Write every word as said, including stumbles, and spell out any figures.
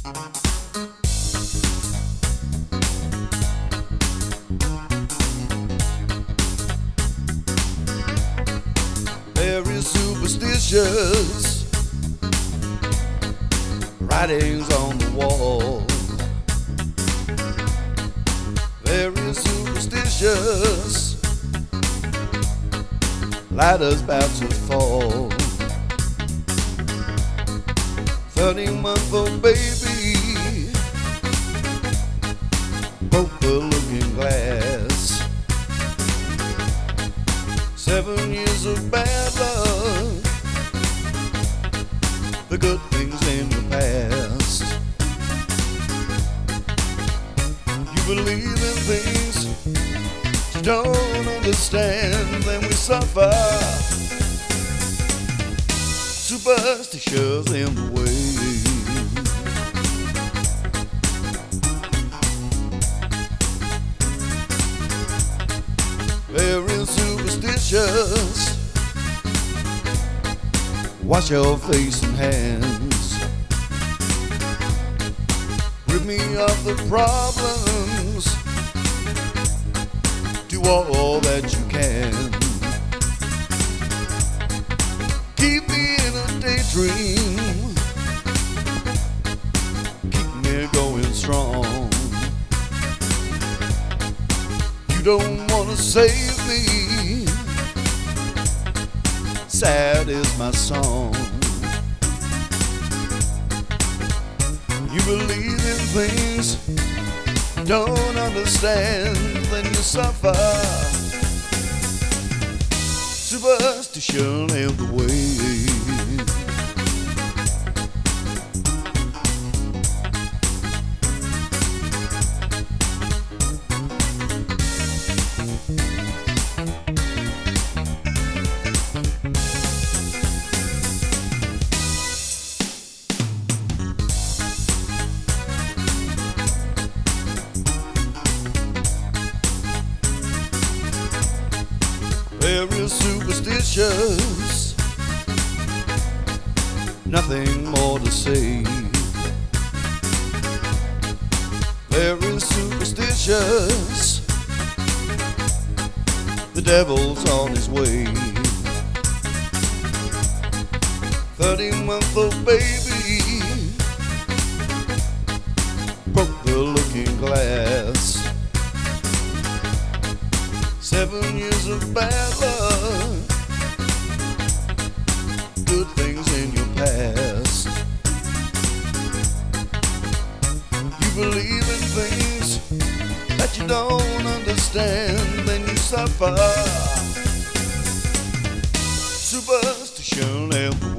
Very superstitious writings on the wall. Very superstitious ladders about to fall. Thirty-month-old baby broke the looking glass. Seven years of bad luck, the good things in the past. You believe in things you don't understand, then we suffer. Superstitions in the way. Very superstitious. Wash your face and hands. Rid me of the problems. Do all that you can. Keep me in a daydream. Keep me going strong. You don't wanna save me. Sad is my song. You believe in things you don't understand, then you suffer. Superstition in the way. Very superstitious, nothing more to say. Very superstitious, the devil's on his way. Thirty-month-old baby broke the looking glass. Seven years of bad luck, good things in your past. You believe in things that you don't understand, then you suffer. Superstition and